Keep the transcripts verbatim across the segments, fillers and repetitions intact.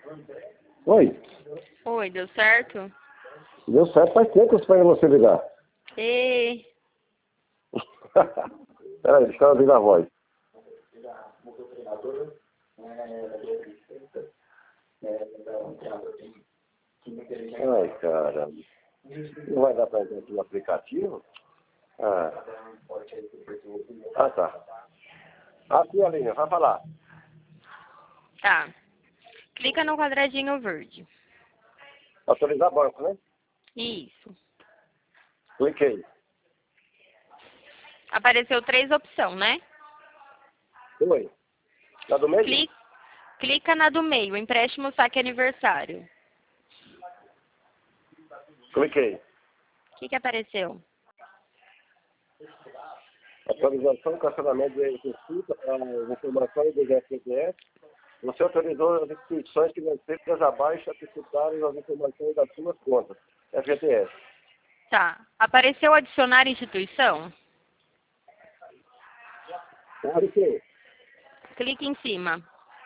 Oi. Oi, deu certo? Deu certo, faz tempo que eu espero você ligar. E... Peraí, deixa eu ouvir a voz. Ai, caramba. Não vai dar pra entrar aqui no aplicativo? Ah, ah tá. Aqui, Aline, vai falar. Tá. Clica no quadradinho verde. Autorizar banco, né? Isso. Cliquei. Apareceu três opções, né? Oi. Tá do meio? Clica, clica na do meio, empréstimo saque aniversário. Cliquei. O que que apareceu? Atualização, cancelamento de receita, as informações do F G S. Você autorizou as instituições financeiras abaixo a anteciparem as informações das suas contas. F G S. Tá. Apareceu adicionar instituição? Cliquei. Clique em cima.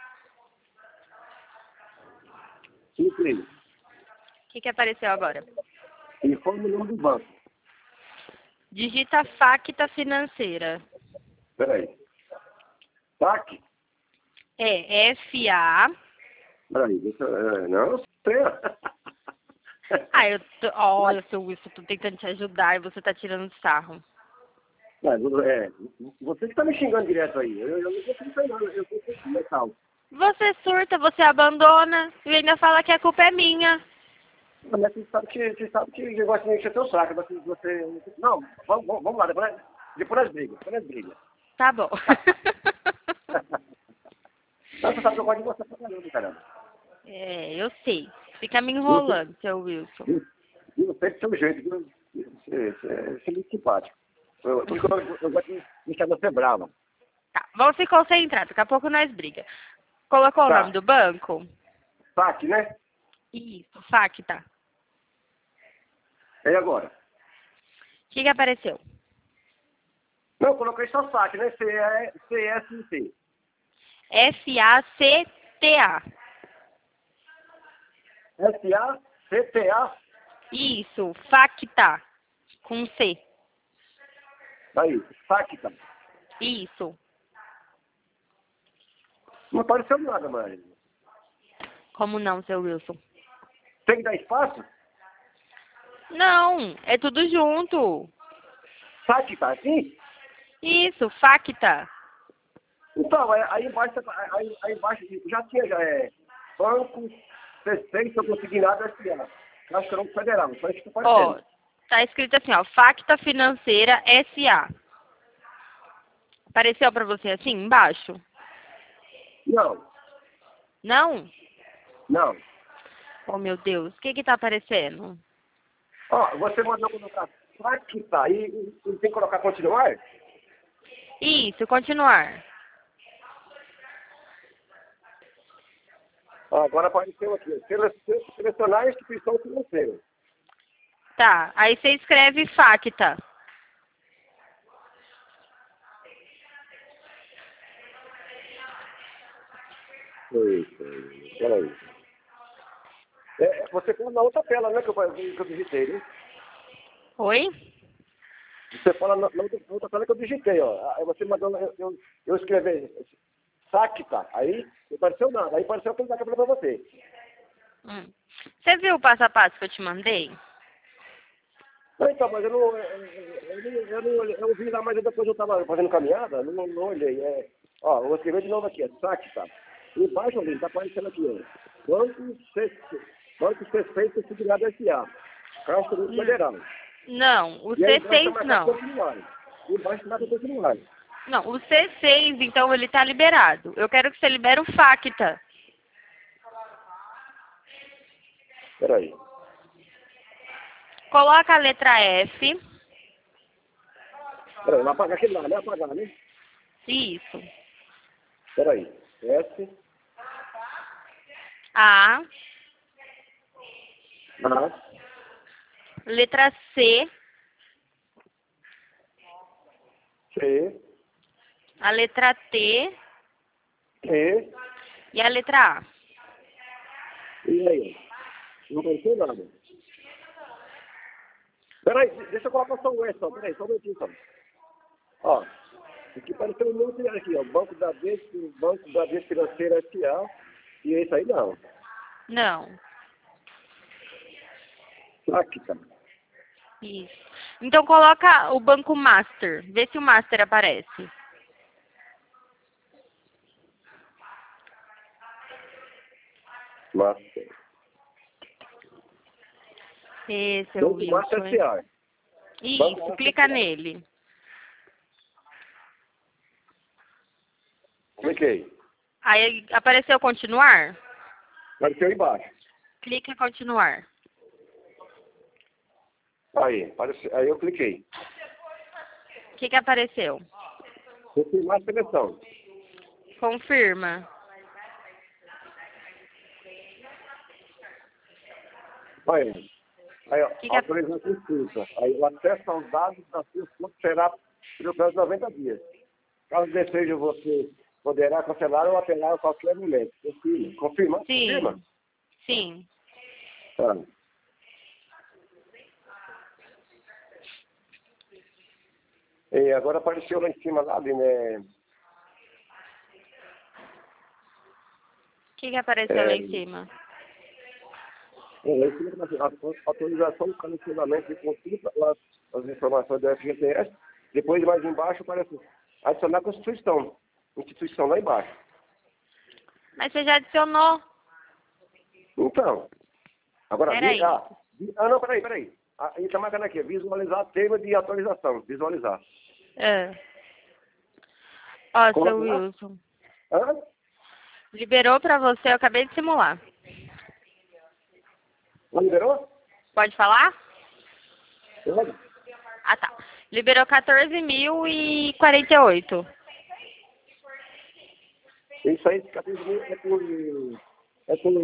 Cliquei. O que que apareceu agora? Informe o nome do banco. Digita Facta Financeira. Peraí. T A C? É F A... Peraí, deixa eu... é, Não, sei. Ah, eu tô... Olha, seu Wilson, eu tô tentando te ajudar e você tá tirando sarro. Mas, é, você que tá me xingando direto aí. Eu, eu não consigo fazer nada. Eu consigo metal. Você surta, você abandona e ainda fala que a culpa é minha. Mas você sabe que, você sabe que eu gosto de encher teu saco. Você, você... Não, vamos, vamos vamos lá. Depois, nós- depois nós brigas. Depois nós brigas. Tá bom. Não, você sabe que eu gosto de você pra caramba, caramba. É, eu sei. Fica me E você, enrolando, seu Wilson. e você do seu jeito, viu? Você, você, você é muito simpático. Eu, tudo que eu, eu gosto de deixar você brava. Tá, vamos se concentrar, daqui a pouco nós briga. Colocou o nome Tá. do banco? Saque, né? Isso, Facta. E agora? O que que apareceu? Não, eu coloquei só saque, né? C S C. F A C T A. S A C T A. Isso, Facta. Com C. Aí, saque, tá? Isso. Não apareceu nada, mãe. Como não, seu Wilson? Tem que dar espaço? Não, é tudo junto. Saque, tá assim? Isso, Facta. Então, aí, aí embaixo, aí, aí embaixo já tinha, já é Banco C seis, eu consegui nada S A. Acho que era um federal, só isso que tá Ó, aparecendo. tá escrito assim, ó, Facta Financeira S A. Apareceu pra você assim, embaixo? Não, Não? não. Oh, meu Deus, o que que tá aparecendo? Ó, você mandou colocar saque, tá? E, e, e tem que colocar continuar? Isso, continuar. Ó, agora apareceu aqui. Sele- Selecionar a instituição financeira. Tá, aí você escreve Facta. Eita, peraí. É, você fala na outra tela, né, que eu, que eu digitei, né? Oi? Você fala na, na outra, na outra tela que eu digitei, ó. Aí você mandou, eu, eu, eu escrevi saque, tá? Aí não apareceu nada. Aí apareceu aquele daqui pra você. Hum. Você viu o passo a passo que eu te mandei? Não, então, mas eu não, eu, eu, não- eu, não olhei- eu vi lá, mas depois eu tava fazendo caminhada, não, não olhei. É, ó, eu vou escrever de novo aqui, é saque, tá? Embaixo ali, tá aparecendo aqui, ó. Banco C, Banco C seis Subsidiado S A. Caixa do Hum. Federal. Não, o E aí C embaixo tá seis marcado não. continuar. E embaixo tá marcado continuar. Não, o C seis, então, ele tá liberado. Eu quero que você libere o Facta. Peraí. Coloca a letra F. Peraí, vai apagar aquele lá, né? Apagar, né? Isso. Peraí. S, A. A, Letra C. C, A letra T. E, E a letra A. E aí? Não apareceu nada. Peraí, deixa eu colocar só o S, só. Peraí, só um minutinho, só. Ó, aqui apareceu um monte aqui, ó. Banco da Bradesco, Banco da Bradesco Financeira S A. E esse aí não. Não. Aqui, tá. Isso. Então coloca o banco Master. Vê se o Master aparece. Master. Esse é o Banco Master Wilson. S A. Isso, clica nele. Cliquei. Aí apareceu continuar? Apareceu embaixo. Clica em continuar. Aí, apareceu. Aí eu cliquei. O que que apareceu? Confirmar a seleção. Confirma. Aí, aí ó, Que que autorização consulta. Aí o acesso aos dados da sua conta será pelo prazo de noventa dias. Caso deseje, você poderá cancelar ou apelar a qualquer momento. Confirma. Confirma? Sim. Confirma? Sim. Tá. E agora apareceu lá em cima, lá ali, né? O que que apareceu É, lá em cima? é, lá em cima, assim, a autorização do cancelamento de consulta, lá, as informações do F G T S. Depois, mais embaixo, aparece adicionar a Constituição. Instituição lá embaixo. Mas você já adicionou. Então, agora, Peraí. vi, ah, vi, ah, não, peraí, peraí. Ah, ele está marcando aqui, visualizar tema de atualização, visualizar. É. Ó, Coloca seu lá. Wilson. Hã? Liberou pra você, eu acabei de simular. Não liberou? Pode falar? Pode. Ah, tá. Liberou quatorze mil e quarenta e oito. Isso aí, quatorze mil é por... É por...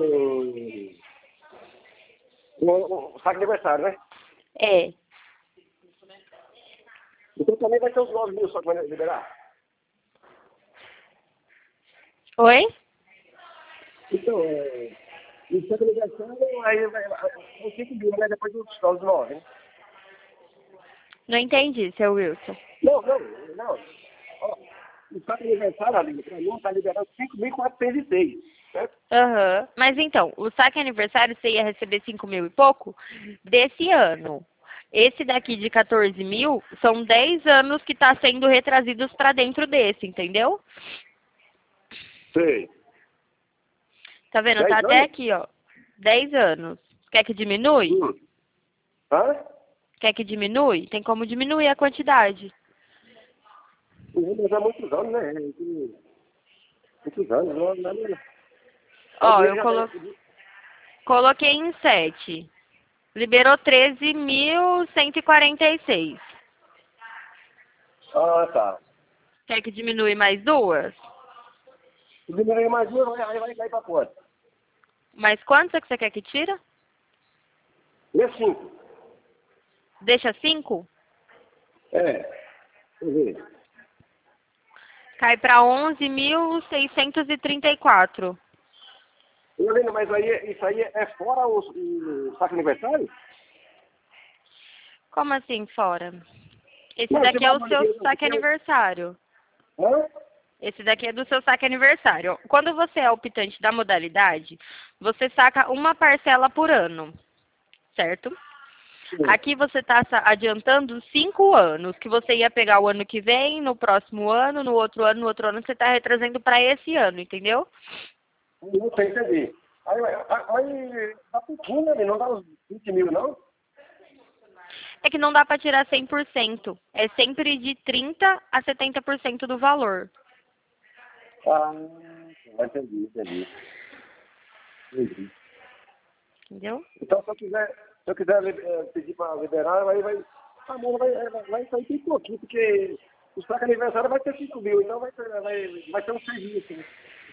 O, o saque aniversário, né? É. Então também vai ter os nove mil só que vai liberar. Oi? Então, é... O saque aniversário, aí vai... São cinco mil, né? Depois dos dos nove, né? Não entendi, seu Wilson. Não, não, não. Ó, o saque aniversário, ali, pra mim, tá liberando cinco mil quatrocentos e seis, certo? Aham. Mas então, o saque aniversário você ia receber cinco mil e pouco desse ano. Esse daqui de quatorze mil são dez anos que tá sendo retrazidos pra dentro desse, entendeu? Sei. Tá vendo? dez Tá até anos? aqui, ó. dez anos. Quer que diminui? Hum. Hã? Quer que diminui? Tem como diminuir a quantidade. Mas há muitos anos, né? Muitos anos, não, não, não. Ó, O eu já colo... deve- coloquei em sete. Liberou treze mil cento e quarenta e seis. Ah, tá. Quer que diminui mais duas? Se diminuir mais uma, vai- aí vai cair pra quanto? Mais quantos é que você quer que tira? E cinco. Deixa cinco? É. Deixa eu ver. Cai para onze mil seiscentos e trinta e quatro. Eu lembro, mas aí, isso aí é fora o, o saque aniversário? Como assim, fora? Esse Não, daqui você é o vai- seu você- saque aniversário. Hã? Esse daqui é do seu saque aniversário. Quando você é optante da modalidade, você saca uma parcela por ano, certo? Sim. Aqui você está adiantando cinco anos, que você ia pegar o ano que vem, no próximo ano, no outro ano, no outro ano, você está retrazendo para esse ano, entendeu? Não sei, entendi. Aí, aí, aí tá pouquinho, né? Não dá uns vinte mil, não? É que não dá para tirar cem por cento. É sempre de trinta por cento a setenta por cento do valor. Ah, entendi, entendi. Entendi. Entendeu? Então, se eu quiser, se eu quiser eh, pedir para liberar, vai, vai, a mão vai, vai, vai sair bem pouquinho, porque o saque aniversário vai ter cinco mil, então vai ter, vai, vai ter uns seis mil, assim.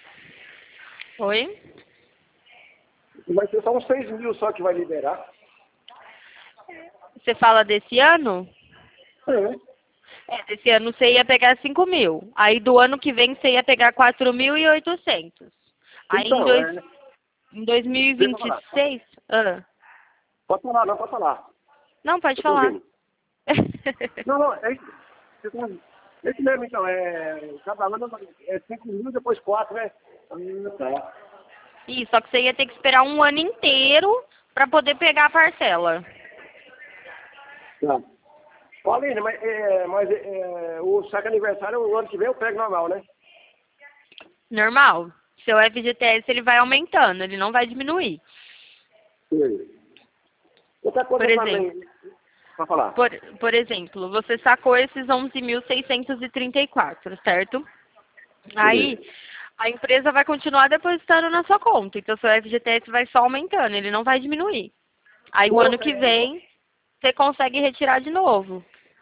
Oi? Vai ser só uns seis mil só que vai liberar. Você fala desse ano? É. É, desse ano você ia pegar cinco mil. Aí do ano que vem você ia pegar quatro mil e oitocentos. Aí em Então, dois... é. Em dois mil e vinte e seis? Ah. Pode falar, não, pode falar. Não, pode Eu tô falar. ouvindo. Não, não, é isso. Você tá- é isso mesmo, então. É, cada ano é cinco mil, depois quatro, né? Ah, tá. Isso, só que você ia ter que esperar um ano inteiro para poder pegar a parcela. Tá. Paulinho, mas, é, mas é, o saque aniversário, o ano que vem eu pego normal, né? Normal. Seu F G T S ele vai aumentando, ele não vai diminuir. Sim. Outra coisa Por também, exemplo, pra falar. por, por exemplo, você sacou esses onze mil seiscentos e trinta e quatro, certo? Aí, a empresa vai continuar depositando na sua conta. Então, seu F G T S vai só aumentando, ele não vai diminuir. Aí, o Não, ano que é, vem, você consegue retirar de novo.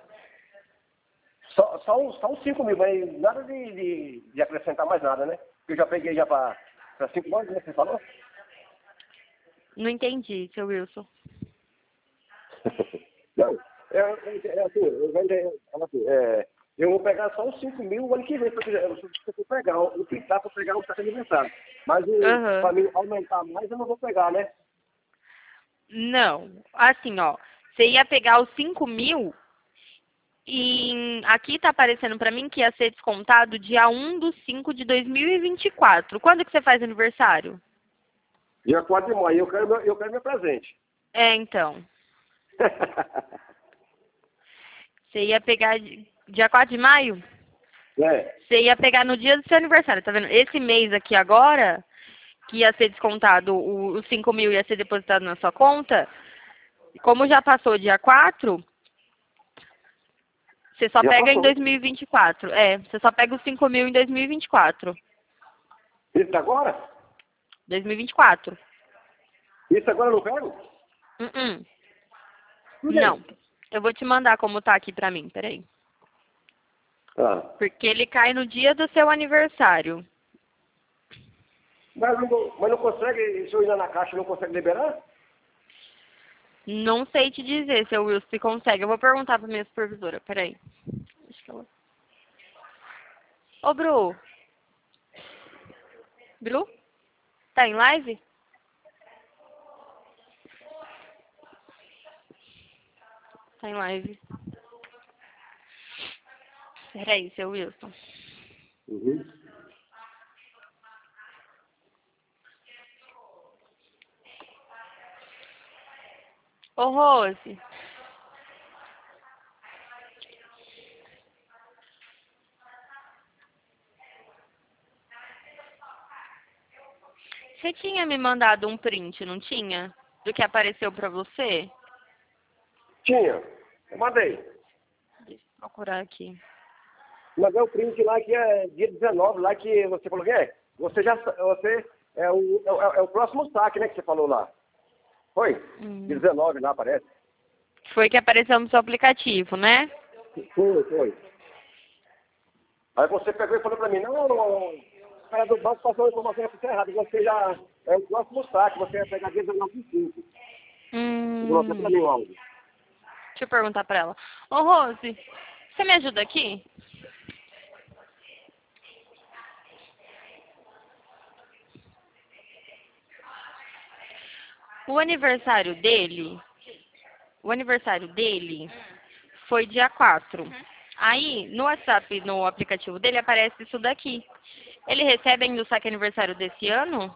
só, só, uns, só uns cinco mil, mas nada de, de, de acrescentar mais nada, né? Porque eu já peguei já para cinco anos, né? Você falou? Não entendi, seu Wilson. Não, é, é, é assim, eu, vou entender, assim é, eu vou pegar só uns cinco mil o ano que vem, porque eu, se eu for pegar o que dá para pegar o saco aniversário. Mas Aham. para mim aumentar mais, eu não vou pegar, né? Não. Assim, ó. Você ia pegar os cinco mil e aqui tá aparecendo pra mim que ia ser descontado dia um de cinco de dois mil e vinte e quatro. Quando que você faz aniversário? Dia quatro de maio, eu quero meu, eu quero meu presente. É, então. Você ia pegar di- dia quatro de maio? É. Você ia pegar no dia do seu aniversário, tá vendo? Esse mês aqui agora, que ia ser descontado, o- os cinco mil ia ser depositado na sua conta, como já passou o dia quatro, você só Já pega em passou. dois mil e vinte e quatro. É, você só pega os cinco mil em dois mil e vinte e quatro. Isso agora? dois mil e vinte e quatro. Isso agora eu não pego? Uh-uh. Por Não. quê? Eu vou te mandar como tá aqui pra mim, peraí. Ah. Porque ele cai no dia do seu aniversário. Mas, não, mas não consegue, se eu ir lá na caixa, não consegue liberar? Não sei te dizer, seu Wilson, se consegue. Eu vou perguntar pra minha supervisora, peraí. Acho que ela... Ô, Bru. Bru? Tá em live? Tá em live. Peraí, seu Wilson. Uhum. Ô, Rose. Você tinha me mandado um print, não tinha? Do que apareceu pra você? Tinha. Eu mandei. Deixa eu procurar aqui. Mas é o print lá que é dia dezenove, lá que você falou que é. Você já, você é o, é, o- é o próximo saque, né, que você falou lá. Foi? Hum. Dia dezenove lá, parece. Foi que apareceu no seu aplicativo, né? Foi, foi. Aí você pegou e falou pra mim, não, não, o cara do banco passou a informação aqui errada, você já é o próximo saque, você vai pegar dia dezenove de cinco. Você falou até pra Hum. mim o áudio. Deixa eu perguntar pra ela. Ô, Rose, você me ajuda aqui? O aniversário dele, o aniversário dele foi dia quatro. Aí, no WhatsApp, no aplicativo dele, aparece isso daqui. Ele recebe ainda o saque aniversário desse ano?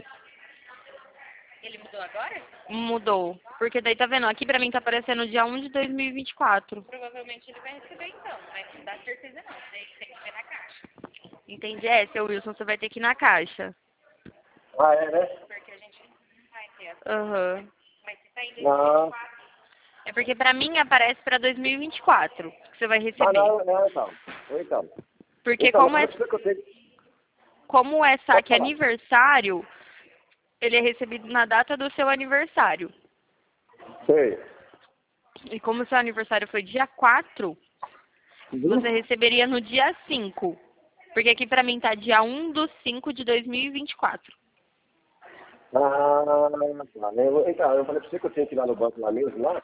Ele mudou agora? Mudou. Porque daí, tá vendo? Aqui pra mim tá aparecendo dia um de dois mil e vinte e quatro. Provavelmente ele vai receber então, mas não dá certeza não. Tem, tem que ver na caixa. Entendi? É, seu Wilson, você vai ter que ir na caixa. Ah, é, né? Porque a gente não vai ter essa. Aham. Mas se tá em Não. É porque pra mim aparece pra dois mil e vinte e quatro que você vai Ah, receber. não, não, então. Então. Porque Então, como é, mas eu tenho- como é saque falar. aniversário, ele é recebido na data do seu aniversário. Sei. E como o seu aniversário foi dia quatro, Uhum. você receberia no dia cinco. Porque aqui pra mim tá dia um de cinco de dois mil e vinte e quatro. Ah, tá. Eu, então, eu falei pra você que eu tinha que ir lá no banco lá mesmo, lá.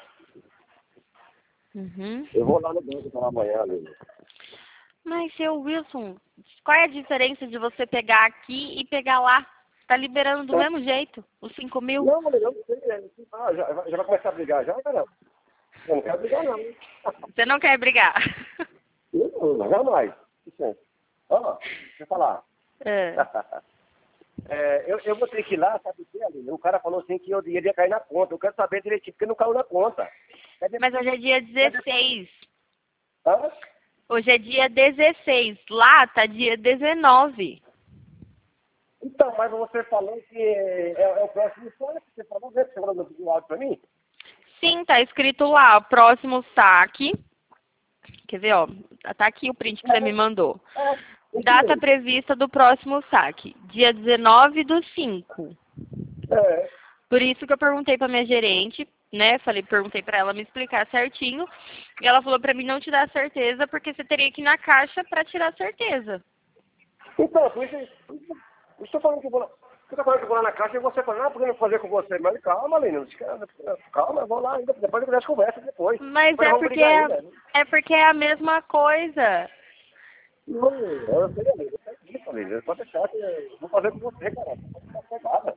Uhum. Eu vou lá no banco para amanhã, ali. Mas, seu Wilson, qual é a diferença de você pegar aqui e pegar lá? Tá liberando do É. mesmo jeito, os cinco mil. Não, mas eu não sei. é, Ah, já, já vai começar a brigar já, caramba? Eu não quero brigar, não. Você não quer brigar? Eu não, jamais. Licença. Ó, deixa eu falar. É. É, eu, eu vou ter que ir lá, sabe o que, Aline? O cara falou assim que eu ia cair na conta. Eu quero saber direitinho, porque não caiu na conta. Cadê? Mas hoje é dia dezesseis. Hã? Hoje é dia dezesseis. Lá tá dia dezenove. Então, mas você falou que é, é o próximo sonho que você falou, né? Que você falou no no áudio pra mim? Sim, tá escrito lá, próximo saque. Quer ver, ó? Tá aqui o print que você me mandou. É, isso Data mesmo. prevista do próximo saque, dia dezenove do cinco. É. Por isso que eu perguntei pra minha gerente, né? Falei, perguntei pra ela me explicar certinho. E ela falou pra mim não te dar certeza, porque você teria que ir na caixa pra tirar certeza. Então, por isso, por isso eu estou falando que eu vou lá. Você está falando que eu vou lá na caixa e você fala, não, por que não fazer com você? Mas calma, Aline, calma, eu vou lá ainda, depois a gente conversa depois. Mas Depois é vamos porque brigar é, ainda. é porque é a mesma coisa. Não, eu sei, Aline, eu sei disso, Aline. Pode deixar que eu vou fazer com você, cara. Não pode fazer nada.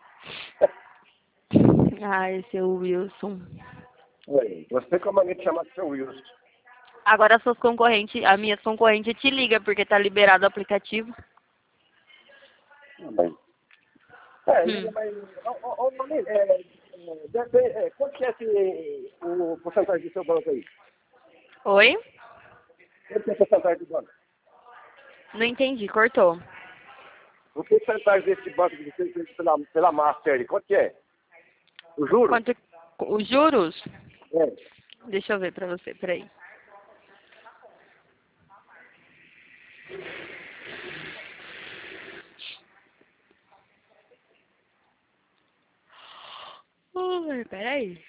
Ai, seu Wilson. Oi, você com a mania de chamar de seu Wilson. Agora as suas concorrentes, as minhas concorrentes te ligam porque tá liberado o aplicativo. Também. É, Hum. mas, ô, ô, ô, Aline, é, é, deve- é, quanto que é esse, o porcentagem do seu banco aí? Oi? Quanto que é a porcentagem do banco? Não entendi, cortou. O porcentagem desse banco que você fez pela, pela Master aí, quanto que é? O juro? Quanto os juros? É. Deixa eu ver pra você, peraí. Ui, peraí.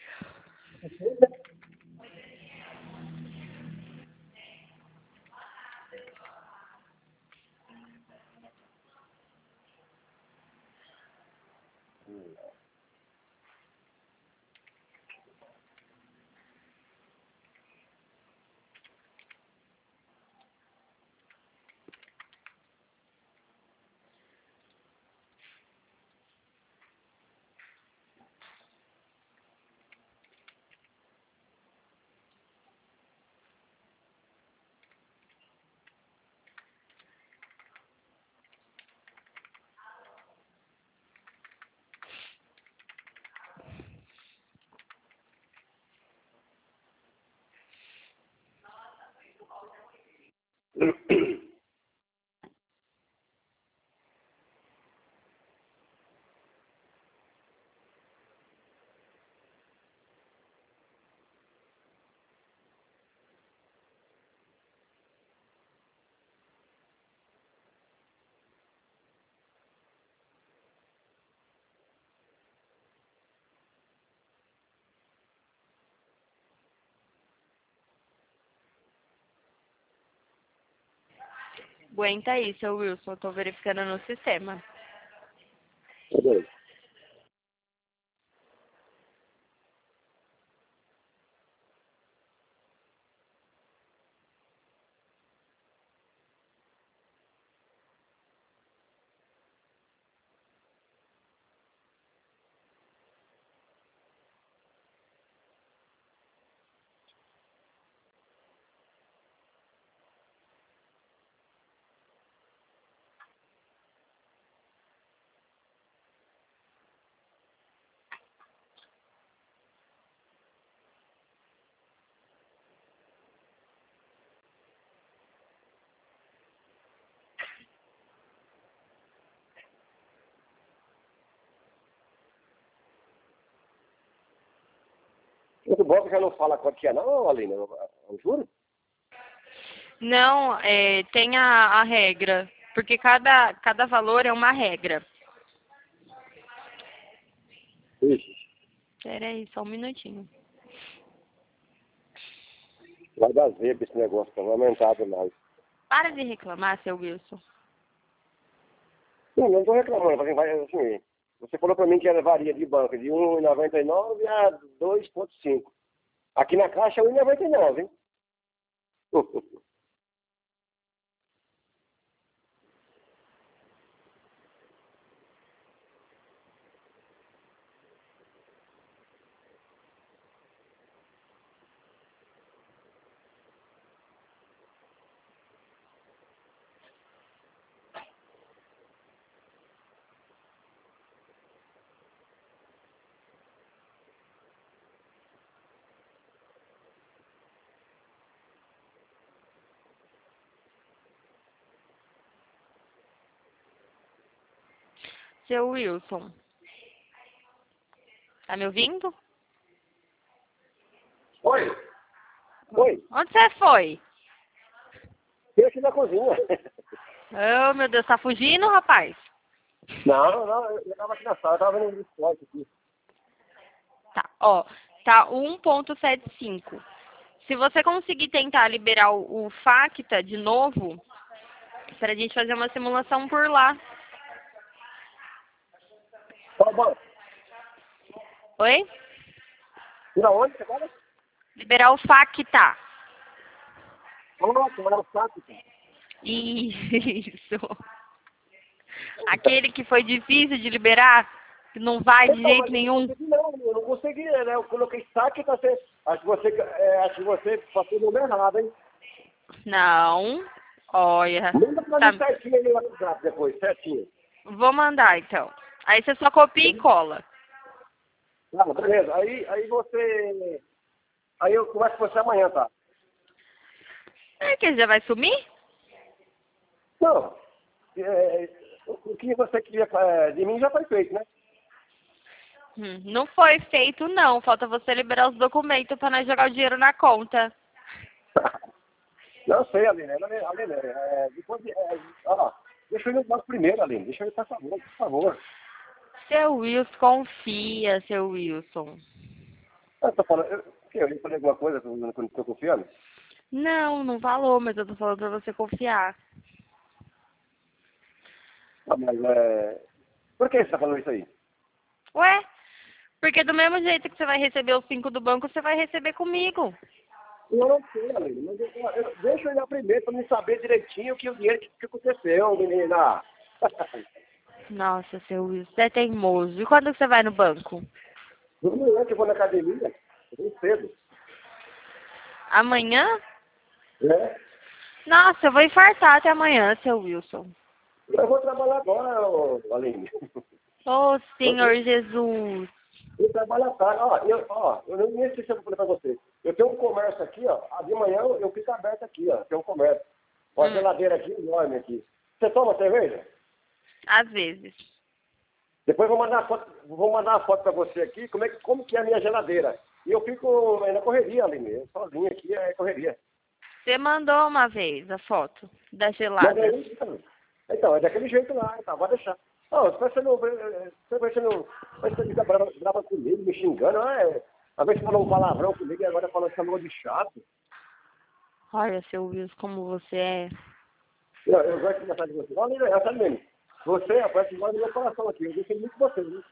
Aguenta aí, seu Wilson. Eu tô verificando no sistema. Beleza. Outro banco já não fala quanto que é, não, Aline? Eu juro? Não, é, tem a, a regra. Porque cada, cada valor é uma regra. Ixi, Peraí, só um minutinho. vai dar zebra esse negócio, tá aumentado mais. Para de reclamar, seu Wilson. Não, não tô reclamando, assim, vai, assim, você falou pra mim que ela varia de banco de um e noventa e nove a dois vírgula cinco. Aqui na caixa é um e noventa e nove, hein? Seu Wilson. Tá me ouvindo? Oi? Oi? Onde você foi? Eu aqui na cozinha. Oh, meu Deus, tá fugindo, rapaz? Não, não, eu eu tava aqui na sala, eu tava vendo um esporte aqui. Tá, ó, tá um ponto setenta e cinco. Se você conseguir tentar liberar o, o Facta de novo, pra gente fazer uma simulação por lá. Tá bom. Oi? E aonde você fala? Liberar o Facta. Vamos tomar o saco, cara. Isso. Aquele que foi difícil de liberar, que não vai de Então, jeito mas eu nenhum. não consegui, não, eu não consegui, né? Eu coloquei saque, tá certo. Acho que você, é, acho que você passou o número errado, hein? Não. Olha. Manda pra Tá. mim certinho aí no WhatsApp depois, certinho. Vou mandar, então. Aí você só copia e cola. Ah, beleza. Aí, aí você... Aí eu converso com você amanhã, tá? É que já vai sumir? Não. É, o que você queria é, de mim já foi feito, né? Hum, não foi feito, não. Falta você liberar os documentos pra nós jogar o dinheiro na conta. Não sei, Aline. Aline, Aline é, depois de... É, ó, deixa eu ir no banco primeiro, Aline. Deixa eu ir, por favor, por favor. Seu Wilson, confia, seu Wilson. Eu tô falando... Eu, o quê? Eu falei alguma coisa que eu não estou confiando? Não, não falou, mas eu tô falando pra você confiar. Ah, mas é... Por que você tá falando isso aí? Ué? Porque do mesmo jeito que você vai receber os cinco do banco, você vai receber comigo. Eu não sei, Aline. Mas eu, eu, deixa eu ir lá primeiro para me saber direitinho o que o dinheiro que, que aconteceu, menina. Nossa, seu Wilson, você é teimoso. E quando você vai no banco? Amanhã que eu vou na academia, eu vou cedo. Amanhã? Né? Nossa, eu vou infartar até amanhã, seu Wilson. Eu vou trabalhar agora, ô, Aline. Ô, Senhor Jesus. Eu trabalho à tarde. Ó, eu, ó, eu nem esqueci de falar para você. Eu tenho um comércio aqui, ó. Ah, de manhã eu, eu fico aberto aqui, ó. Tem um comércio. Uma Hum. geladeira aqui enorme aqui. Você toma cerveja? Às vezes. Depois eu vou mandar a foto, vou mandar a foto para você aqui, como, é, que- como que é a minha geladeira. E eu fico é, na correria, Aline. Eu sozinho aqui é correria. Você mandou uma vez a foto da Mas gelada. é isso, então, então, é daquele jeito lá, tá, vai deixar. Não, você não, você você não, você fica brava, brava comigo, me xingando, ah, é, às vezes falou um palavrão comigo e agora falando chamou de chato. Olha, seu Wilson, como você é. Eu, eu gosto de conversar de você. Olha, é sabe mesmo. Você aparece mais no meu coração aqui, eu gostei muito de você, viu?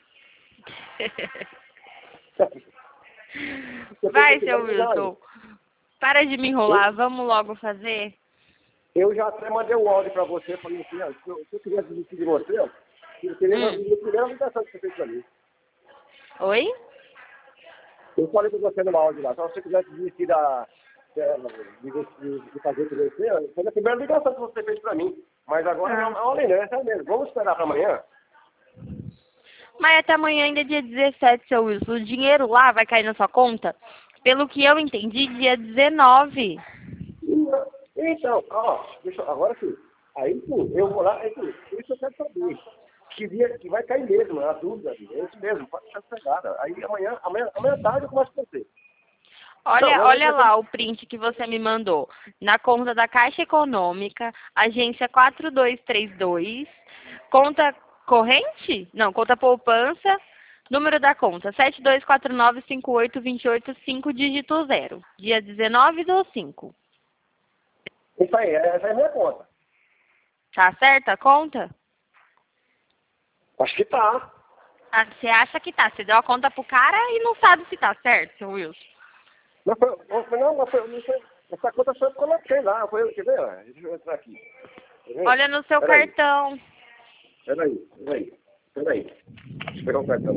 Vai, seu Wilson. Para de me enrolar, vamos logo fazer. Eu já até mandei um áudio pra você, falei assim, ó, se eu, se eu queria desistir de você, ó, eu queria Hum. uma primeira ligação que você fez pra mim. Oi? Eu falei pra você no áudio lá, se você quiser desistir da, de, de, de fazer com você, ó, foi a primeira ligação que você fez pra mim. Mas agora Ah. não, não, Aline, é sério mesmo. Vamos esperar pra amanhã? Mas até amanhã ainda é dia dezessete, seu Wilson. O dinheiro lá vai cair na sua conta? Pelo que eu entendi, dia dezenove. Então, ó, deixa, eu- agora sim. Aí sim, eu vou lá, aí sim, isso eu quero saber. Que, dia, que vai cair mesmo, é a dúvida, é isso mesmo, pode deixar sossegada. Aí amanhã, amanhã, amanhã à tarde eu começo com você. Olha, Não, olha eu- lá o print que você me mandou. Na conta da Caixa Econômica, agência quatro dois três dois, conta corrente? Não, conta poupança, número da conta sete dois quatro nove cinco oito dois oito cinco, dígito zero. Dia dezenove do cinco. Isso aí, essa é a minha conta. Tá certa a conta? Acho que tá. Ah, você acha que tá? Você deu a conta pro cara e não sabe se tá certo, seu Wilson. Não, foi, não, foi- não, mas foi, não foi, essa conta só eu coloquei lá, foi eu, quer ver? ó? Deixa eu entrar aqui. Quer ver? Olha no seu Peraí. cartão. Peraí, peraí, peraí. Deixa eu pegar o cartão.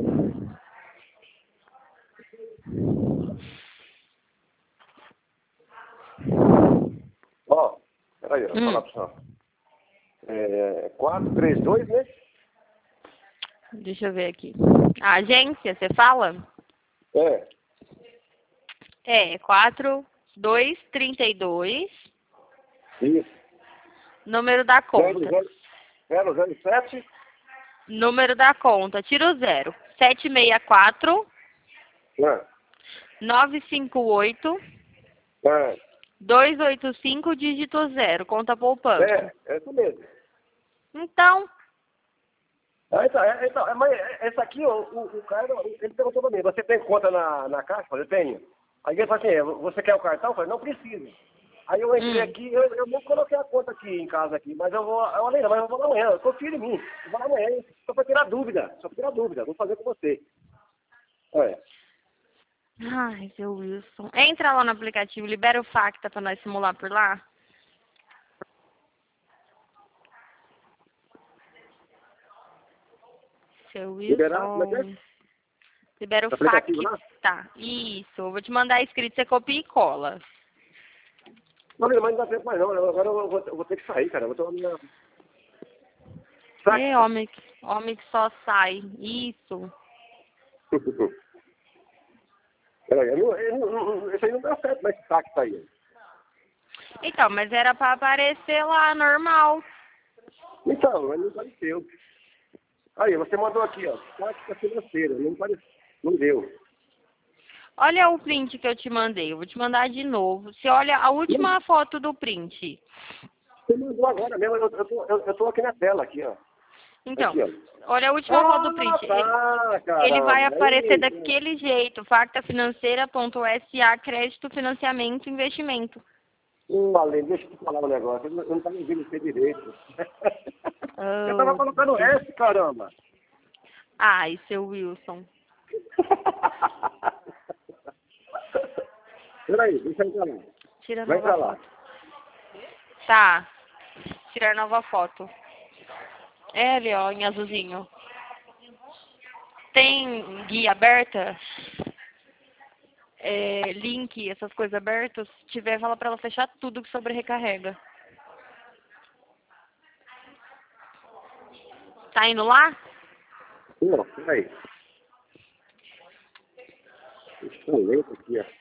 Ó, peraí, ó, vou Hum. falar pro senhor. É, quatro três dois, né? Deixa eu ver aqui. A agência, você fala? É, É, quatro dois três dois, isso. número da zero conta. zero sete Número da conta, tira o zero. sete seis quatro, Ah, nove cinco oito, ah, dois oito cinco, dígito zero. Conta poupança. é, é isso mesmo. Então, Ah, então, é, então, é, mas é- essa aqui, ó, o, o cara, ele perguntou pra mim, você tem conta na, na caixa? Eu falei, tenho. Aí ele falou assim, é, você quer o cartão? Eu falei, não precisa. Aí eu entrei hum, aqui, eu, eu não coloquei a conta aqui em casa aqui, mas eu vou, eu falei, não, mas eu vou lá amanhã, confia em mim, eu vou lá amanhã, só pra tirar dúvida, só pra tirar dúvida, vou fazer com você. Olha, ai, seu Wilson. Entra lá no aplicativo, libera o Facta pra nós simular por lá. Seu liberar, como é que é? Wilson. Libera o Aplicativo lá? Facta. Isso. Eu vou te mandar escrito, você copia e cola. Não, mas não dá tempo mais não, agora eu vou, eu vou ter que sair, cara, eu vou ter uma minha... É, Saca? homem, que- homem que só sai. Isso. Peraí, eu não, eu não, não, esse aí não deu certo, mas esse saque tá aí. Então, mas era pra aparecer lá, normal. Então, mas não apareceu. Aí, você mandou aqui, ó, tática financeira, não apareceu, não deu. Olha o print que eu te mandei. Eu vou te mandar de novo. Você olha a última foto do print. Você mandou agora mesmo, eu, eu, tô, eu, eu tô aqui na tela, aqui, ó. Então, Aqui, ó. olha a última foto do print. Ah, tá, Ele, ele vai caramba. aparecer Aí, daquele jeito. Factafinanceira.sa, crédito, financiamento, investimento. hum, Além, deixa eu te falar um negócio, eu não, eu não tava ouvindo você direito. Eu tava Oh, colocando S, caramba. ai, seu Wilson. Peraí, deixa eu entrar lá. Tira a Vai nova pra lá. foto. Tá. Tirar nova foto. É ali, ó, em azulzinho. Tem guia aberta? É, link, essas coisas abertas? Se tiver, fala pra ela fechar tudo que sobre recarrega. Tá indo lá? Pô, peraí. Deixa eu ler aqui, ó.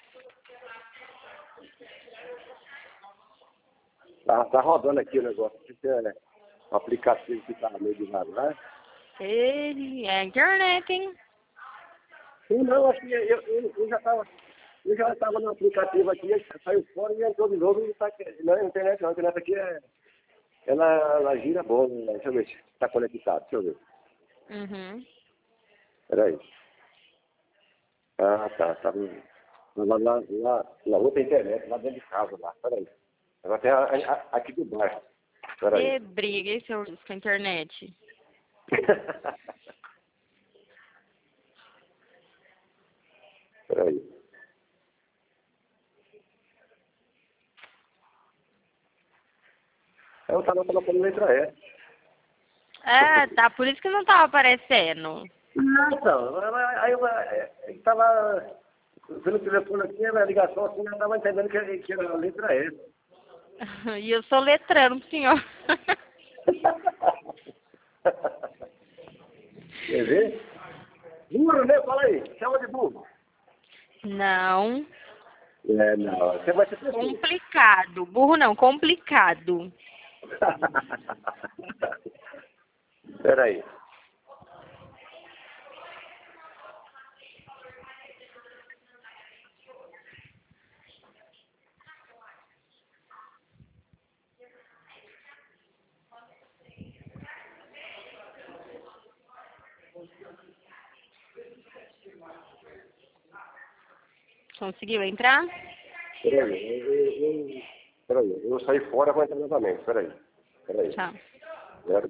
Tá, tá rodando aqui o negócio. Isso é um aplicativo que tá meio devagar. Ele é internet, hein? Sim, não, acho que eu, eu, eu já estava eu já estava no aplicativo aqui, saiu fora e entrou de novo e tá, não é internet não, a internet aqui é, ela, ela gira bom, né? Deixa eu ver se está conectado, deixa eu ver. Uhum. Peraí. Ah, tá, tá. Lá, lá, lá, lá outra internet, lá dentro de casa, lá, peraí. Agora tem a, a, a, aqui do bairro, peraí. E briga, hein, seu Wilson, com a internet? Peraí. Eu estava colocando letra E. É, tá, por isso que não tava aparecendo. Então, aí eu estava pelo telefone aqui, a ligação assim, eu estava entendendo que, que era a letra S. E eu sou letrando pro senhor. Quer ver? Burro, né? Fala aí, chama de burro. Não. É, não, você vai ser pessoa. Complicado. Burro não, complicado. Peraí. Conseguiu entrar? Peraí, eu, eu, eu, peraí, eu saí fora, vou entrar novamente, peraí. Peraí. Tá. Zero.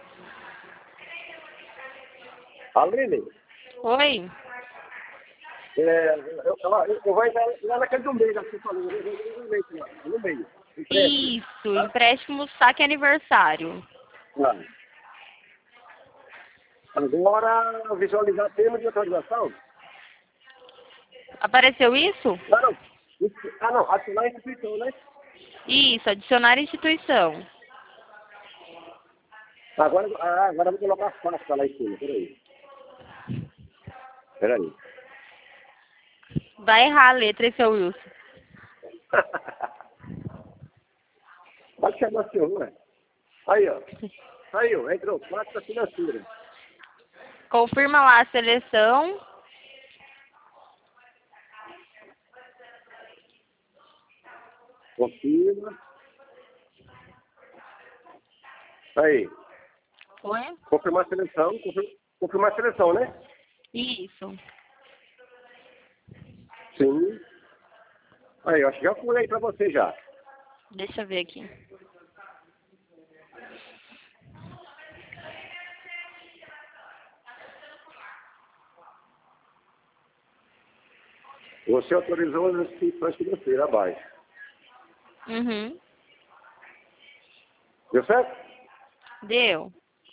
Aline, Oi? É, eu, eu, eu vou entrar lá naquele do meio, que você falou, no meio, no meio. Isso, empréstimo saque aniversário. Ah. Agora, visualizar termo de autorização? Apareceu isso? Ah, não. Isso- Ah, não. Adicionar a instituição, né? Isso, adicionar instituição. Agora, ah, agora eu vou colocar a faixa lá em cima. Peraí. Peraí. Vai errar a letra, seu Wilson. Pode chamar seu, né? Aí, ó. Saiu. Entrou. Faixa financeira. Confirma lá a seleção. Confirma. Aí. Foi? Confirmar a seleção. Confirma- Confirmar a seleção, né? Isso. Sim. Aí, eu acho que já fui aí pra você já. Deixa eu ver aqui. Você autorizou as instituições financeiras abaixo. Uhum. Deu certo? Deu.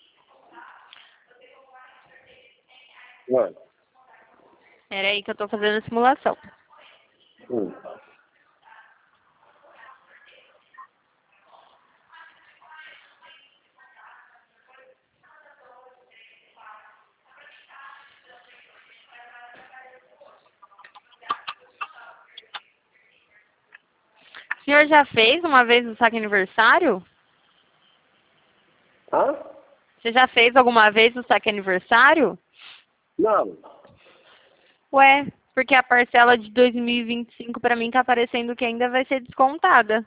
Vai. Era aí que eu tô fazendo a simulação. Hum. O senhor já fez uma vez o saque aniversário? Hã? Você já fez alguma vez o saque aniversário? Não. Ué, porque a parcela de dois mil e vinte e cinco pra mim tá aparecendo que ainda vai ser descontada.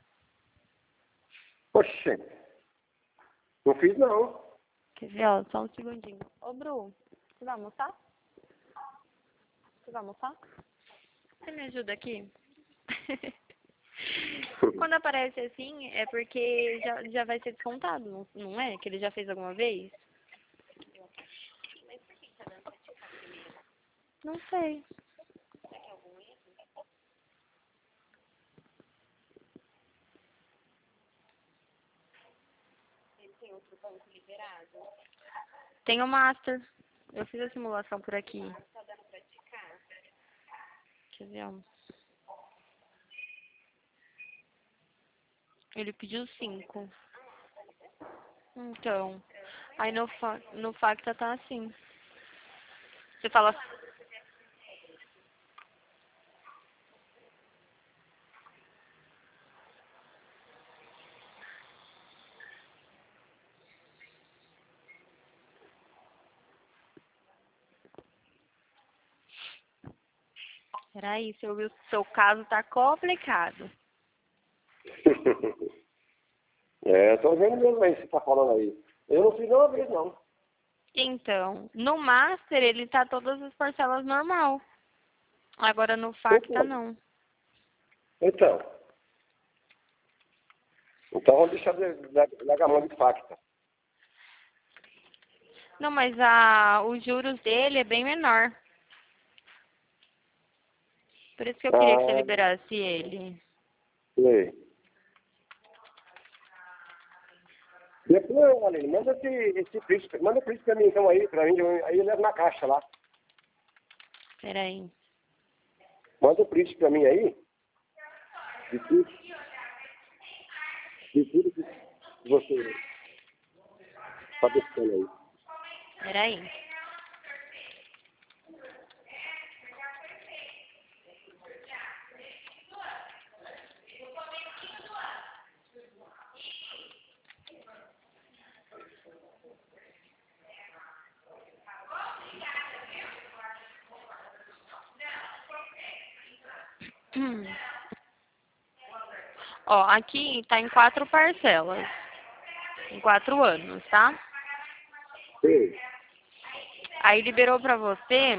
Oxê. Não fiz, não. Quer ver, ó, só um segundinho. Ô, Bru, você vai almoçar? Você vai almoçar? Você me ajuda aqui? Quando aparece assim, é porque já, já vai ser descontado, não, não é? Que ele já fez alguma vez? Não sei. Tem o Master. Eu fiz a simulação por aqui. Quer ver, ó. Ele pediu cinco. Então. Aí no, fa no Facta tá assim. Você fala. Peraí, seu, seu caso tá complicado. É, tô vendo mesmo aí que você tá falando aí. Eu não fiz nenhuma vez, não. Então, no Master ele tá todas as parcelas normal. Agora no Facta Então. não. Então. Então vamos deixar de, de, largar a mão de facta. Não, mas a, os juros dele é bem menor. Por isso que eu queria que você Ah, liberasse ele. sei. Depois, Aline, manda esse, esse print, manda o print pra mim então aí, pra mim, eu- aí eu levo na caixa lá. Peraí. Manda o print pra mim aí. De tudo, de tudo que você tá buscando aí. Peraí. Hum. Ó, aqui tá em quatro parcelas. Em quatro anos, tá? Sei. Aí liberou pra você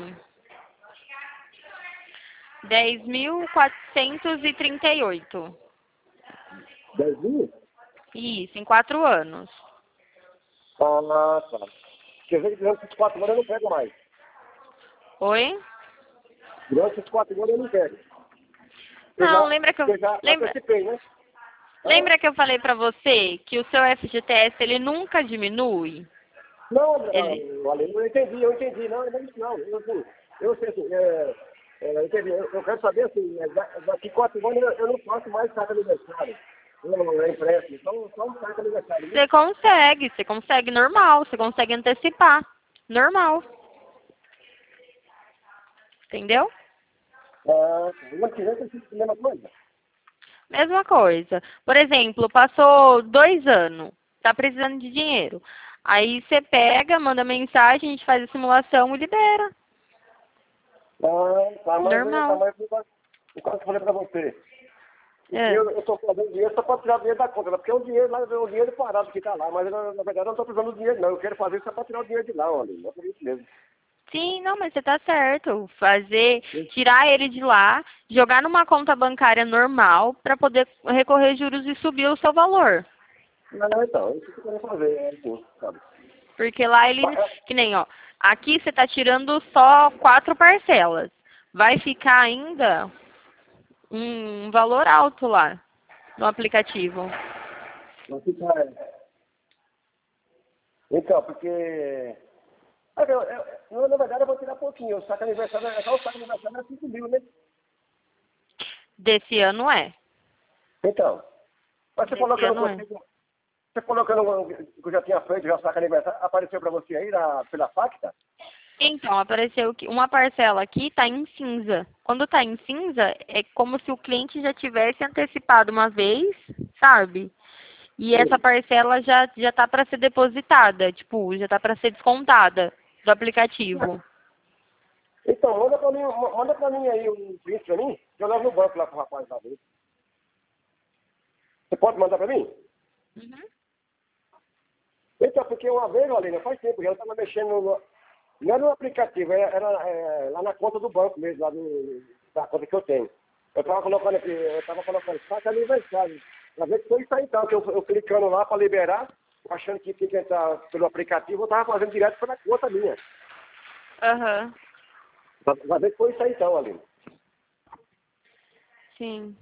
dez mil quatrocentos e trinta e oito. dez mil? Isso, em quatro anos. Ah, tá. Quer dizer que durante esses quatro anos eu não pego mais. Oi? Durante esses quatro anos eu não quero. Eu Não, já, lembra que eu, eu já lembra, antecipei, né? lembra que eu falei pra você que o seu F G T S ele nunca diminui? Não, Ele, não, Ale, eu entendi, eu entendi. Não, não é isso não. Eu, assim, eu sei assim, é, é, eu entendi. Eu, eu quero saber assim, é, da- daqui quatro anos eu, eu não faço mais saca aniversário. Eu, eu impresso, então só um saca aniversário. Né? você consegue, você consegue normal, você consegue antecipar. Normal. Entendeu? Ah, o ano que vem eu fiz a mesma coisa. Mesma coisa. Por exemplo, passou dois anos, tá precisando de dinheiro. Aí você pega, manda mensagem, a gente faz a simulação e libera. Ah, tá, mas, tá, Normal. mas o caso o caso que eu falei pra você. É. Eu estou fazendo dinheiro só para tirar o dinheiro da conta, né? Porque é um dinheiro lá, é um dinheiro parado que está lá, mas eu, na verdade eu não estou precisando do dinheiro, não. Eu quero fazer só para tirar o dinheiro de lá, olha. Não é por isso mesmo. Sim, não, mas você tá certo. Fazer, tirar ele de lá, jogar numa conta bancária normal para poder recorrer juros e subir o seu valor. Não, então, é isso que eu quero fazer, é assim, sabe? Porque lá ele, Mas, é, que nem, ó, aqui você tá tirando só quatro parcelas. Vai ficar ainda um valor alto lá no aplicativo. não fica... é, Então, porque... é, Eu, eu, eu, na verdade eu vou tirar pouquinho. O saco aniversário, é só o saco aniversário é cinco mil, né? Desse ano é. Então, mas você falou que Desse eu não ano é. consigo... Você falou que eu, não, que eu já tinha feito já o saco aniversário. Apareceu para você aí na, pela Facta? Então, apareceu que uma parcela aqui está em cinza. Quando está em cinza, é como se o cliente já tivesse antecipado uma vez, sabe? E essa Sim. parcela já já está para ser depositada, tipo, já está para ser descontada do aplicativo. Então, manda pra mim, manda pra mim aí um print pra mim, que eu levo no banco lá pro rapaz lá dentro. Você pode mandar pra mim? Uhum. Então, porque uma vez, Valena, faz tempo, já eu estava mexendo no, não era no aplicativo, era, era é, lá na conta do banco mesmo, lá do, da conta que eu tenho. Eu estava colocando aqui, eu estava colocando saca aniversário. Pra ver que foi isso aí então, que eu, eu clicando lá para liberar, achando que tinha que entrar pelo aplicativo, eu estava fazendo direto pela conta minha. Aham. Pra, pra ver que foi isso aí então, Valena. Sim.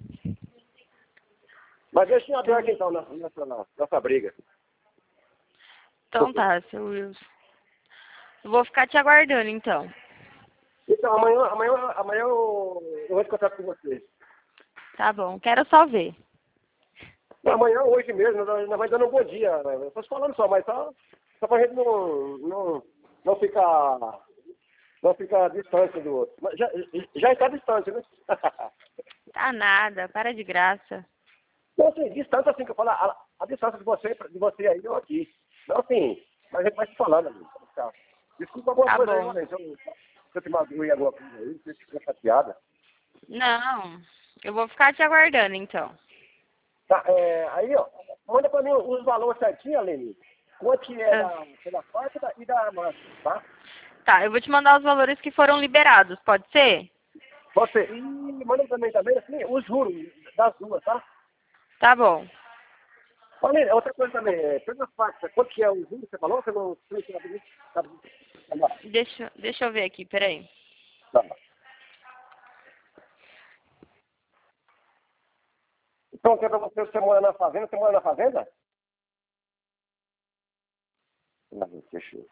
Mas deixa em aberto Então, então nessa, nessa, nessa briga. então tá, seu Wilson. Eu vou ficar te aguardando, então. Então, amanhã, amanhã, amanhã eu, eu vou te contar com você. Tá bom. Quero só ver. Não, amanhã, hoje mesmo, nós nós vai dando um bom dia. Né? Estou falando só, mas só, só para a gente não, não, não ficar não ficar distante um do outro. Mas já, já está distante, né? Tá nada, para de graça. Não, assim, distância assim que eu falo, a, a distância de você, de você aí, eu aqui. Não, assim, mas a gente vai se falando, amigo. Tá. Desculpa alguma Tá coisa aí, bom. Valente. Se eu, se eu te magoei alguma coisa aí, você ficou chateada. Não, eu vou ficar te aguardando, então. Tá, é, aí, ó, manda pra mim os valores certinho, Aline. Quanto que é Ah, da, pela parte da, e da massa, tá? tá, eu vou te mandar os valores que foram liberados, pode ser? Você, e manda pra mim também, assim, os juros das duas, tá? Tá bom. Aline, outra coisa também, é, pela parte, quanto que é o juro, você falou? Você não você não sabe? Tá, tá, bom. Deixa, deixa eu ver aqui, peraí. Tá bom. Então, que é pra você, você mora na fazenda, você mora na fazenda? Não, fechou.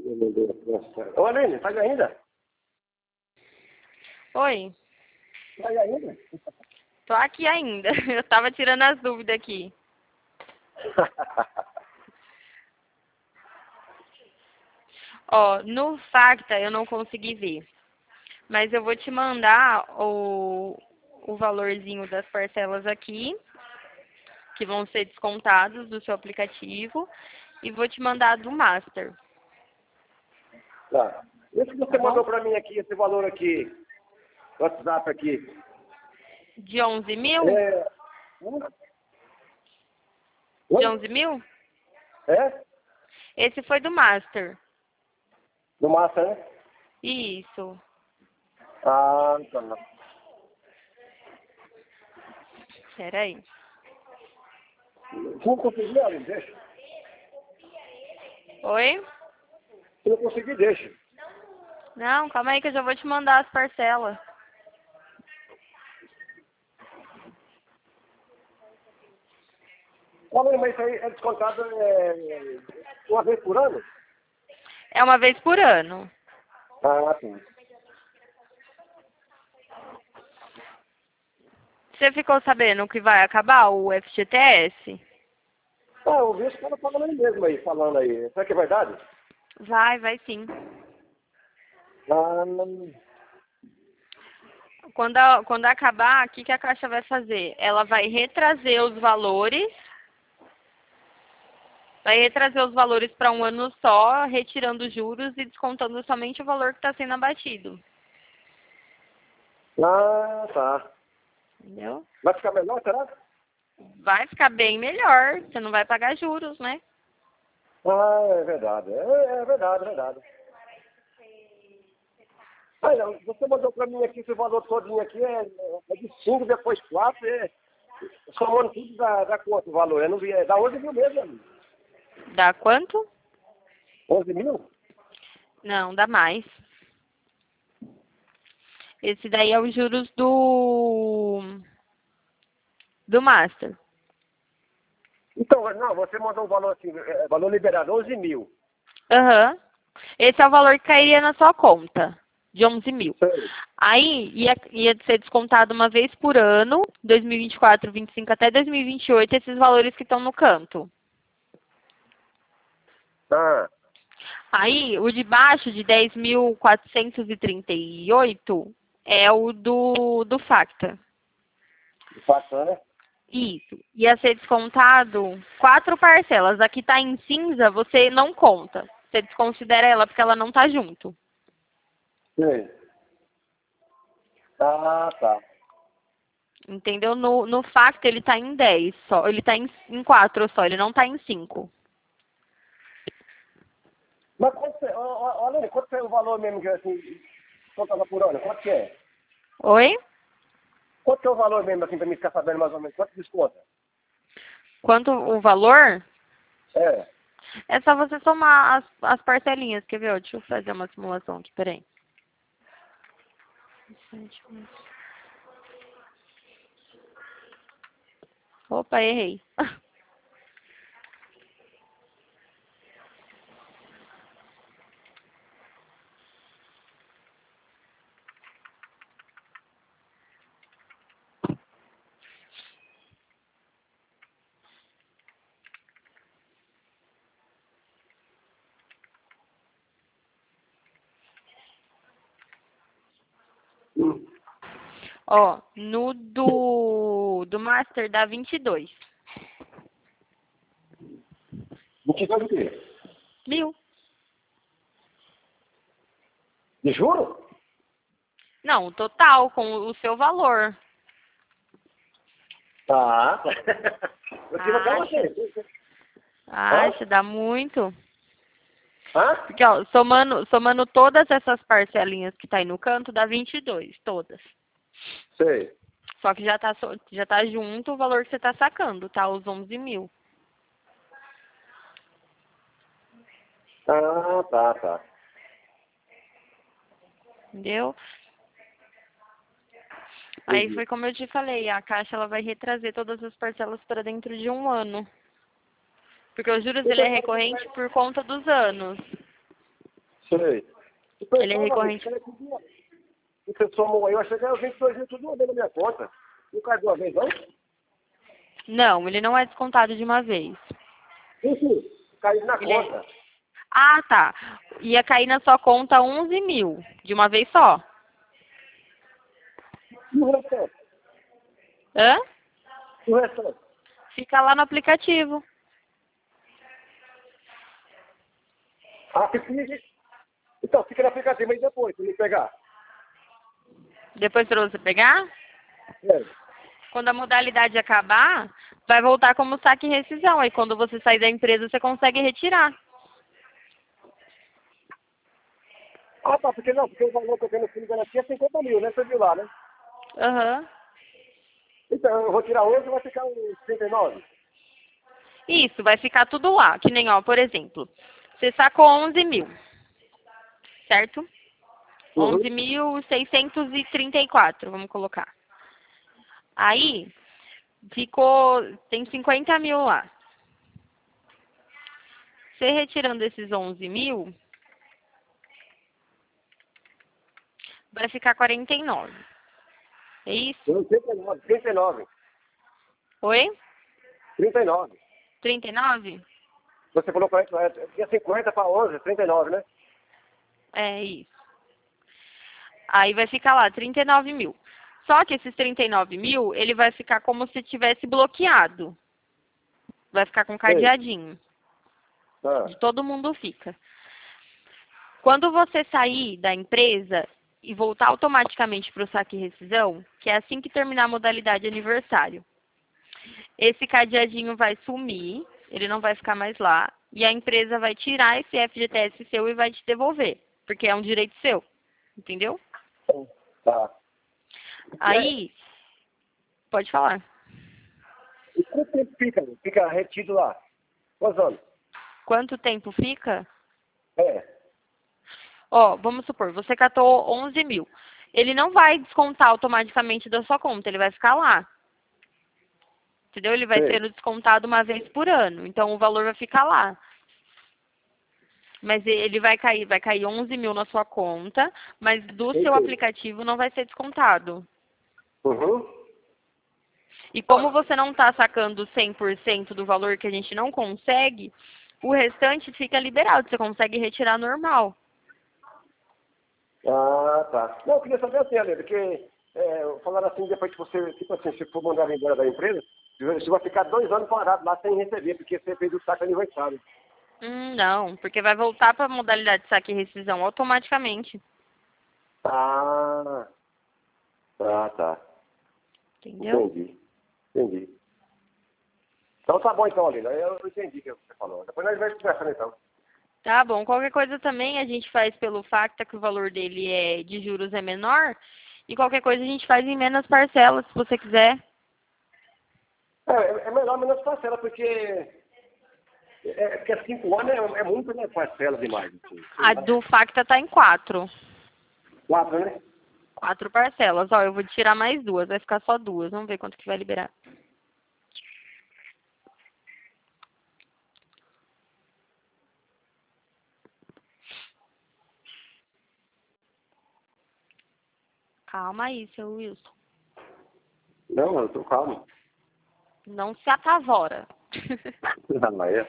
Ô, Aline, tá aí ainda? Oi, Tá aí ainda? tô aqui ainda. Eu tava tirando as dúvidas aqui. Ó, no Facta eu não consegui ver. Mas eu vou te mandar o, o valorzinho das parcelas aqui, que vão ser descontados do seu aplicativo. E vou te mandar do Master. Tá. Esse que você Tá bom? mandou pra mim aqui, esse valor aqui, WhatsApp aqui. De onze mil? É... hum? De Oi? onze mil? É? Esse foi do Master. Do Massa, né? Isso. Ah, tá. Peraí. Se não conseguir, Aline, deixa. Oi? Se não conseguir, deixa. Não, calma aí que eu já vou te mandar as parcelas. Olha, mas isso aí é descontado é, uma vez por ano? É uma vez por ano. Ah, sim. Você ficou sabendo que vai acabar o F G T S? Ah, eu vi os caras falando aí mesmo aí, falando aí. Será que é verdade? Vai, vai sim. Ah, não. Quando, a- quando acabar, o que, que a Caixa vai fazer? Ela vai retrazer os valores. Vai retrazer os valores para um ano só, retirando os juros e descontando somente o valor que está sendo abatido. Ah, tá. Entendeu? Vai ficar melhor, será? Vai ficar bem melhor. Você não vai pagar juros, né? Ah, é verdade. É, é verdade, é verdade. Ah, não, você mandou pra mim aqui esse valor todinho aqui, é, é de cinco, depois quatro, é, somando tudo dá, dá quanto o valor? Eu não vi, é, dá onze mil mesmo, amigo. Dá quanto? onze mil? Não, dá mais. Esse daí é os juros do do Master. Então, não, você mandou um valor assim, é, valor liberado, onze mil. Aham. Esse é o valor que cairia na sua conta, de onze mil. Sei. Aí ia, ia ser descontado uma vez por ano, dois mil e vinte e quatro, vinte e cinco até dois mil e vinte e oito, esses valores que estão no canto. Ah, Aí o de baixo, de dez mil quatrocentos e trinta e oito, é o do, do Facta. de fato, né? Isso. Ia ser descontado quatro parcelas. Aqui está em cinza, você não conta. Você desconsidera ela porque ela não está junto. Sei. Ah, tá. Entendeu? No, no Facta ele está em dez só. Ele está em, em quatro só, ele não está em cinco. Mas quanto você, ó, ó, olha aí, quanto é o valor mesmo que assim, contava por ano? Quanto que é? Oi? Quanto que é o valor mesmo, assim, pra mim ficar sabendo mais ou menos? Quanto desconta? Quanto o valor? É. É só você somar as, as parcelinhas. Quer ver? Deixa eu fazer uma simulação aqui, peraí. Opa, errei. Hum. Ó, no do, do Master dá vinte e dois vinte e dois o quê? mil. De juro? Não, o total, com o seu valor. Tá. Eu tive até Acha? você. Acha, dá muito. Hã? Porque, ó, somando, somando todas essas parcelinhas que tá aí no canto, dá vinte e dois todas. Sei. Só que já tá, so- já tá junto o valor que você tá sacando, tá? Os onze mil. Ah, tá, tá. Entendeu? Aí foi como eu te falei, a Caixa ela vai retrazer todas as parcelas para dentro de um ano. Porque os juros ele é recorrente por conta dos anos. Sei. Ele é recorrente. Você somou aí, eu achei que era vinte e dois mil tudo de uma vez na minha conta. Não cai de uma vez, não? Não, ele não é descontado de uma vez. Sim, sim. Caiu na Ele é- conta. Ah, tá. Ia cair na sua conta onze mil, de uma vez só. E o restante? Hã? E o restante? Fica lá no aplicativo. Ah, fica... Então, fica no aplicativo aí depois, se me pegar. Depois pra você pegar, É. quando a modalidade acabar, vai voltar como saque e rescisão. Aí quando você sair da empresa, você consegue retirar. Ah, tá, porque não, porque o valor que eu tenho no fundo de garantia é cinquenta mil, né? Você viu lá, né? Aham. Então, eu vou tirar hoje e vai ficar uns trinta e nove. Isso, vai ficar tudo lá. Que nem, ó, por exemplo, você sacou onze mil, certo? Uhum. onze mil seiscentos e trinta e quatro, vamos colocar. Aí, ficou, tem cinquenta mil lá. Você retirando esses onze mil, vai ficar quarenta e nove. É isso? Não, trinta e nove, trinta e nove. Oi? trinta e nove. trinta e nove? Você falou para ele, tinha cinquenta para onze, trinta e nove, né? É isso. Aí vai ficar lá, trinta e nove mil. Só que esses trinta e nove mil, ele vai ficar como se tivesse bloqueado. Vai ficar com cadeadinho. Ah, De todo mundo fica. Quando você sair da empresa e voltar automaticamente para o saque e rescisão, que é assim que terminar a modalidade aniversário, esse cadeadinho vai sumir, ele não vai ficar mais lá, e a empresa vai tirar esse F G T S seu e vai te devolver, porque é um direito seu, entendeu? tá. Aí, pode falar. E quanto tempo fica? Fica retido lá? Quantos anos? Quanto tempo fica? É. Ó, vamos supor, você catou onze mil. Ele não vai descontar automaticamente da sua conta, ele vai ficar lá. Entendeu? Ele vai Sei. sendo descontado uma vez por ano. Então, o valor vai ficar lá. Mas ele vai cair, vai cair onze mil na sua conta, mas do Sei, seu sei. aplicativo não vai ser descontado. Uhum. E como você não está sacando cem por cento do valor que a gente não consegue, o restante fica liberado, você consegue retirar normal. Ah, tá. Não, eu queria saber assim, Ale, porque é, falaram assim, depois que você, tipo assim, se for mandar embora da empresa, você vai ficar dois anos parado lá sem receber, porque você fez o saco aniversário. Hum, não, porque vai voltar para a modalidade de saque e rescisão automaticamente. Ah, tá, tá. Entendeu? Entendi. Entendi. Então tá bom então, Alina. Eu eu entendi o que você falou. Depois nós vamos conversando então. Tá bom, qualquer coisa também a gente faz pelo Facta, que o valor dele é de juros é menor. E qualquer coisa a gente faz em menos parcelas, se você quiser. É, é é melhor menos parcela, porque é, porque cinco anos é, é muito, né? Parcela demais. Assim. A do Facta tá em quatro. Quatro, né? Quatro parcelas. Ó, eu vou tirar mais duas, vai ficar só duas. Vamos ver quanto que vai liberar. Calma aí, seu Wilson. Não, eu tô calmo. Não se apavora. Ah, é.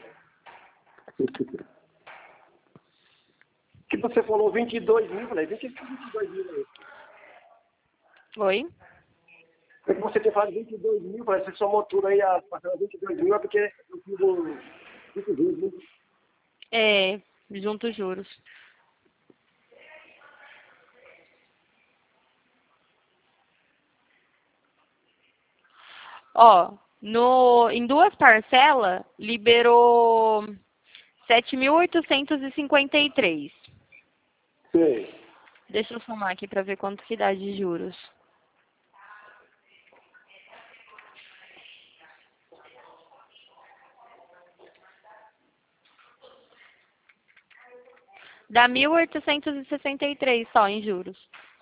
Que você falou vinte e dois mil, falei, vinte e dois mil aí. Oi? É que você tinha falado vinte e dois mil, falei, você somou tudo aí, a parcela vinte e dois mil, é porque eu fiz um cinco vezes, né? É, junto os juros. Ó, no, em duas parcelas, liberou sete mil oitocentos e cinquenta e três. Sei. Deixa eu somar aqui para ver quanto que dá de juros. Dá mil oitocentos e sessenta e três só em juros.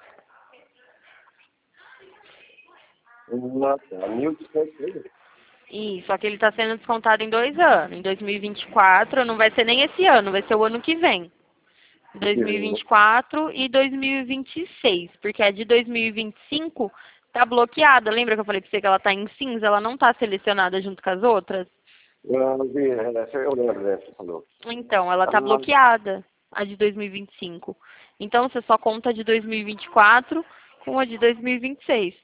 Nossa, mil e cem. Isso, só que ele está sendo descontado em dois anos. Em dois mil e vinte e quatro, não vai ser nem esse ano, vai ser o ano que vem. dois mil e vinte e quatro e dois mil e vinte e seis, porque a de dois mil e vinte e cinco tá bloqueada. Lembra que eu falei pra você que ela tá em cinza? Ela não tá selecionada junto com as outras? Eu vi, é, eu lembro, né, que você falou. Então, ela tá Ah, bloqueada, a de dois mil e vinte e cinco. Então, você só conta a de dois mil e vinte e quatro com a de dois mil e vinte e seis.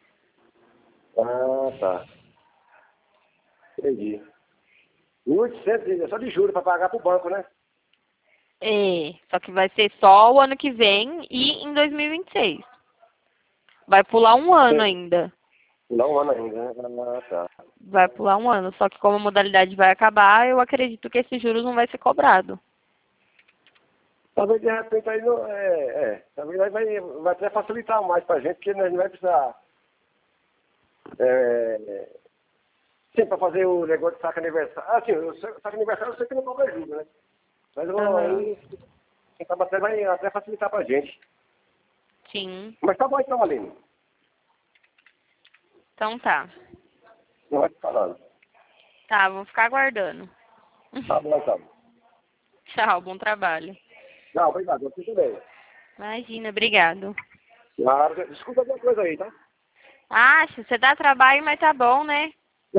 ah, tá. Entendi. mil e oitocentos, é só de juros para pagar pro banco, né? É, só que vai ser só o ano que vem e em dois mil e vinte e seis. Vai pular um ano Sim. ainda. Não um ano ainda, né? Ah, tá. Vai pular um ano. Só que como a modalidade vai acabar, eu acredito que esses juros não vai ser cobrado. Talvez de repente aí não. É, é. Talvez aí vai, vai até facilitar mais pra gente, porque nós não vai precisar. É, sim, para fazer o negócio de saque aniversário. Ah, sim, o saque aniversário eu sei que não cobra juros, né? Mas eu, Aham. aí, quem sabe até vai até facilitar pra gente. Sim. Mas tá bom então, Aline. Então tá. Não vai te falando. Tá, vou ficar aguardando. Tá bom então. Tchau, bom trabalho. Não, obrigado, você também. Imagina, obrigado. Claro, desculpa alguma coisa aí, tá? Acho, você dá trabalho, mas tá bom, né?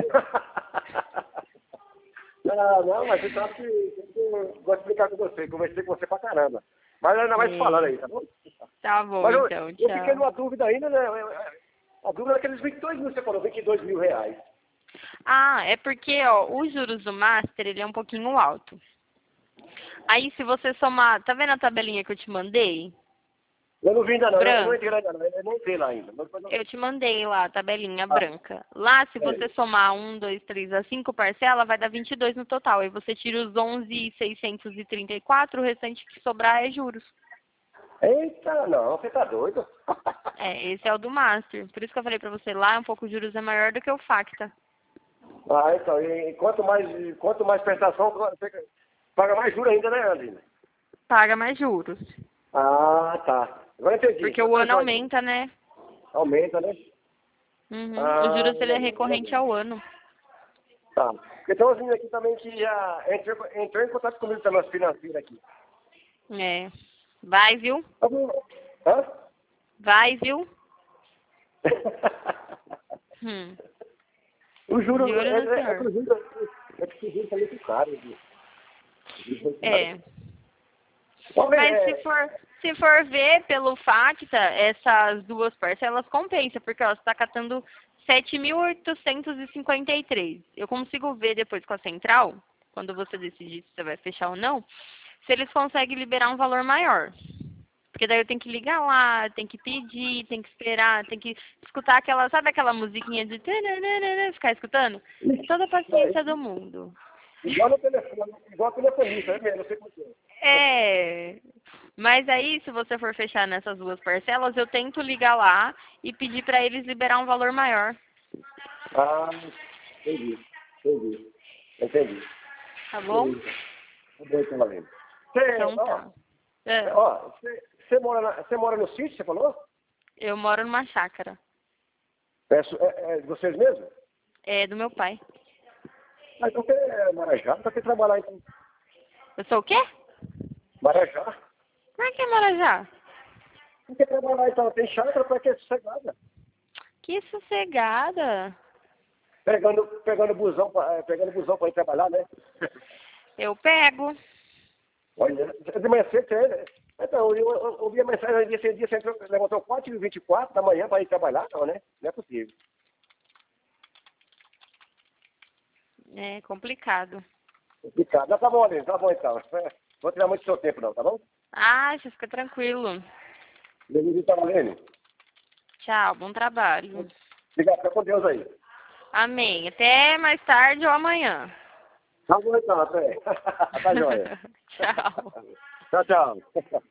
Não, não, mas você sabe que eu gosto de brincar com você, conversei com você pra caramba. Mas ainda vai te falando aí, tá bom? Tá bom, Mas eu, então, eu fiquei tchau. numa dúvida ainda, né? A dúvida é aqueles vinte e dois mil, você falou, vinte e dois mil reais. Ah, é porque, ó, os juros do Master, ele é um pouquinho alto. Aí, se você somar, tá vendo a tabelinha que eu te mandei? Eu não vi ainda não, eu não Branca. entrei ainda não, eu não entrei lá ainda. Mas depois eu- Eu te mandei lá a tabelinha Ah, branca. Lá, se é. você somar um, dois, três a cinco parcelas, vai dar vinte e dois no total. Aí você tira os onze mil seiscentos e trinta e quatro, o restante que sobrar é juros. Eita, não, você tá doido? É, esse é o do Master. Por isso que eu falei pra você lá, um pouco os juros é maior do que o Facta. Ah, então, e quanto mais, quanto mais prestação, você paga mais juros ainda, né, Aline? Paga mais juros. Ah, tá. Agora eu entendi. Porque o ano aumenta, né? Aumenta, né? Uhum. O Ah, juros ele é recorrente ao ano. tá. Porque tem umas meninas aqui também que já entrou, entrou em contato comigo também, as financeiras aqui. É. Vai, viu? Tá bom. Hã? Vai, viu? Hum. O juro, Juro, é, né, é, é que senhor? o juro, é que o juro tá muito caro. viu? É. Vamos ver, Mas é, se for, se for ver pelo Facta, essas duas parcelas compensam, porque ó, você está catando sete mil oitocentos e cinquenta e três. Eu consigo ver depois com a central, quando você decidir se você vai fechar ou não, se eles conseguem liberar um valor maior. Porque daí eu tenho que ligar lá, tenho que pedir, tenho que esperar, tenho que escutar aquela, sabe aquela musiquinha de tananana, ficar escutando? É toda a paciência do mundo. igual no telefone, igual telefonista, é mesmo, não sei como que é. É. Mas aí, se você for fechar nessas duas parcelas, eu tento ligar lá e pedir para eles liberar um valor maior. Ah, entendi, entendi, entendi. Tá bom? Entendi. Tá bom, então, Valente. Você, Então ó, tá. É. ó, você, você, mora na, você mora no sítio, você falou? Eu moro numa chácara. É, su- é, é de vocês mesmos? É do meu pai. Ah, então você é Marajá, pra que trabalhar então? Eu sou o quê? Marajá? Como é que é Marajá? Por que trabalhar então? Tem chácara pra que sossegada? Que sossegada. Pegando, pegando busão, pra, é, pegando busão pra ir trabalhar, né? Eu pego. Olha, de manhã cedo, você, né? Então, eu, eu, eu ouvi a mensagem, dia, dia, você entrou, levantou quatro e vinte e quatro da manhã para ir trabalhar, não, né? Não é possível. É complicado. Complicado. Não, tá bom, Aline, tá bom então. Vou tirar muito do seu tempo não, tá bom? Ah, você fica tranquilo. Beleza, então, Aline. Tchau, bom trabalho. Obrigado, fica com Deus aí. Amém. Até mais tarde ou amanhã. Tá bom então, até. Tá joia. Tchau. Tchau, tchau.